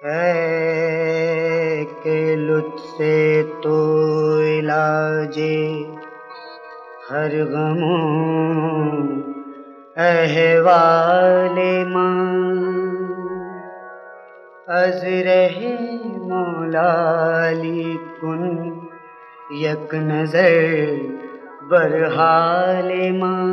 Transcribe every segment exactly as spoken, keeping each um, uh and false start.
है के लुत्फ़ से तो इलाजे हर गमों अहवाले मां अज़ रहे मौलाली कुन यक नज़र बरहाले मां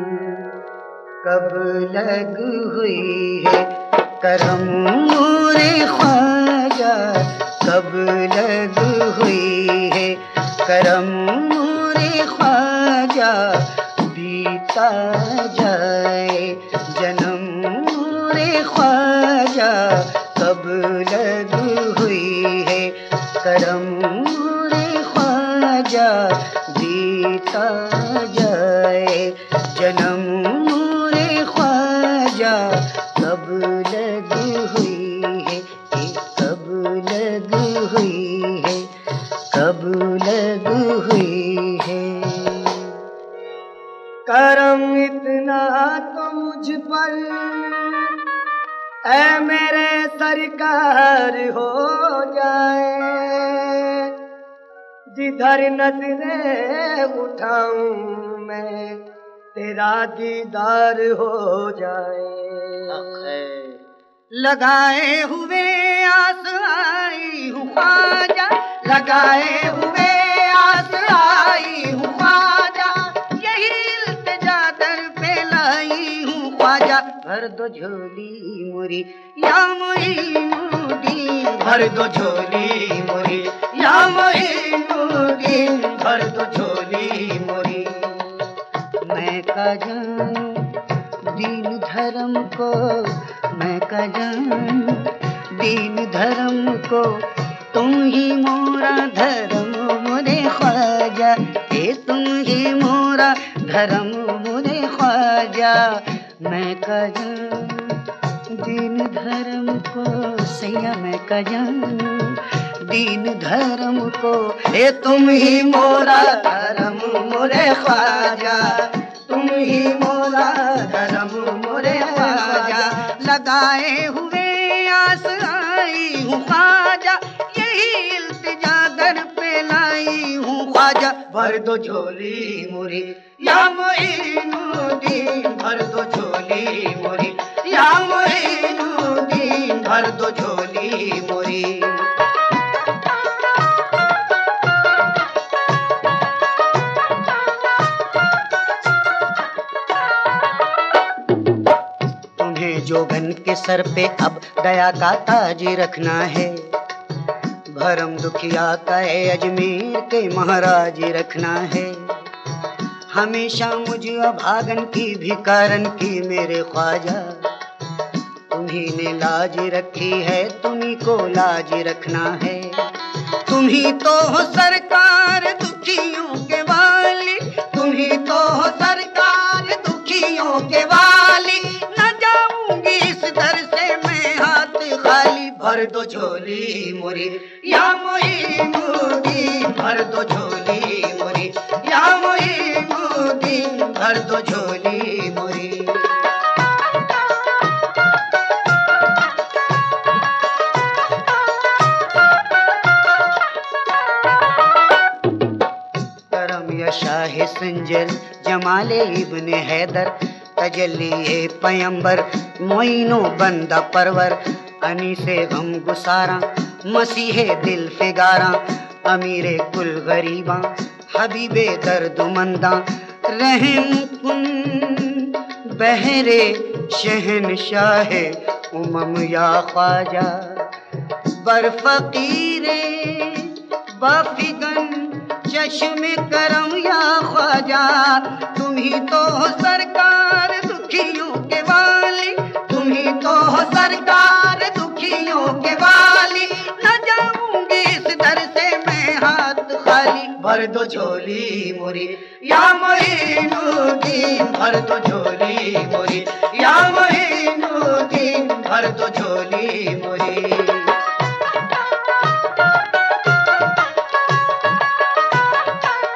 कब लग हुई है करम नूरे ख्वाजा कब लग हुई है करम नूरे ख्वाजा बीता जाए जन्म नूरे ख्वाजा कब लग हुई है करम नूरे ख्वाजा बीता जाए जन्म नूरे ख्वाजा कब लग हुई है कब लग हुई है कब लग हुई है। करम इतना तो मुझ पर ऐ मेरे सरकार हो जाए जिधर नजरें उठाऊं मैं तेरा दीदार हो जाए। लगाए हुए आस आई हूँ ख्वाजा लगाए हुए आस आई हूँ ख्वाजा यही इल्तिजा दर पे लाई हूँ ख्वाजा भर दो झोली मोरी या मोइनुद्दीन भर दो झोली मोरी या मोइनुद्दीन भर दो झोली मोरी। मैं का जानूं दीन धर्म को मैं का जानूं दीन धर्म को तुम ही मोरा धर्म मोरे ख्वाजा ये तुम ही मोरा धर्म मोरे ख्वाजा मैं का जानूं दीन धर्म को सैया मैं का जानूं दीन धर्म को ये तुम ही मोरा धर्म मोरे ख्वाजा तुम ही मोरा धर्म मोरे ख्वाजा लगाए हुए आस आई हूँ ख्वाजा यही इल्तिजा दर पे लाई हूँ ख्वाजा भर दो झोली मोरी या मोइनुद्दीन भर दो झोली मोरी या मोइनुद्दीन भर दो झोली मोरी। जोगन के सर पे अब दया का ताज रखना है भरम दुखिया का है अजमेर के महाराज रखना है हमेशा मुझे अभागन की भिकारन की मेरे ख्वाजा तुम्ही ने लाज रखी है तुम्ही को लाज रखना है तुम्ही तो हो सरकार दुखियों के वाली तुम्ही तो हो सरकार दुखियों के वाली न जाऊंगी इस दर से मैं हाथ खाली भर दो झोली मोरी या मोइनुद्दीन भर दो झोली मोरी या मोइनुद्दीन भर दो झोली मोरी। शाह संजल जमाले इब्ने हैदर तजल्ली पैंबर मोइनो बंदा परवर अनीसे गम गुसारा मसीहे दिल फिगारा अमीरे कुल गरीबा हबीबे दर्दमंदा रहम कुन बहरे शहनशाह उमम या ख्वाजा बरफकीरे बाफिगन चश्मे करम या ख्वाजा तुम ही तो हो सरकार दुखियों के वाली तुम ही तो हो सरकार दुखियों के वाली न जाऊंगी इस दर से मैं हाथ खाली भर दो झोली मोरी या मोइनुद्दीन भर दो झोली मोरी या मोइनुद्दीन भर दो झोली मोरी।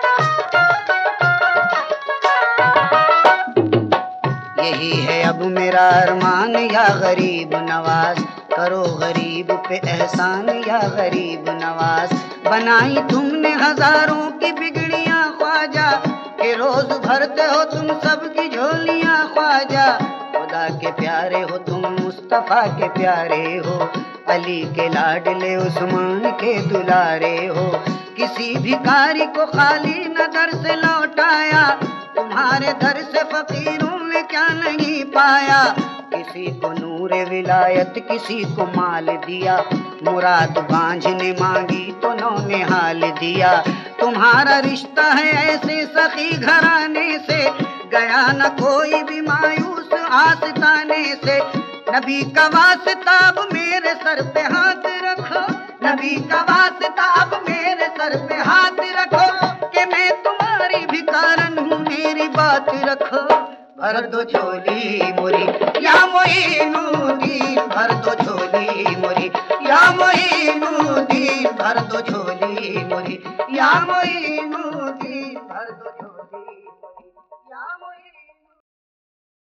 यही है अब मेरा मेरा अरमान या गरीब नवाज, करो गरीब पे एहसान या गरीब नवाज। बनाई तुमने हजारों की बिगड़ियां ख्वाजा, कि रोज भरते हो तुम सबकी झोलियां ख्वाजा। खुदा के प्यारे हो तुम, मुस्तफा के प्यारे हो, अली के लाडले उस्मान के दुलारे हो। किसी भिखारी को खाली न दर से लौटाया, तुम्हारे दर से फकीरों ने क्या नहीं पाया। किसी को नूर विलायत किसी को माल दिया, मुराद बांझ ने मांगी तो नौ ने हाल दिया। तुम्हारा रिश्ता है ऐसे सखी घराने से, गया न कोई भी मायूस आस्ताने से। नबी का वास्ता अब मेरे सर पे हाथ रखो, नबी का वास्ता अब मेरे सर पे हाथ रखो, कि मैं तुम्हारी भिखारन हूँ मेरी बात रखो। भर दो झोली मोरी या मोइनुद्दीन, भर दो झोली मोरी या मोइनुद्दीन, भर दो झोली मोरी या मोइनुद्दीन।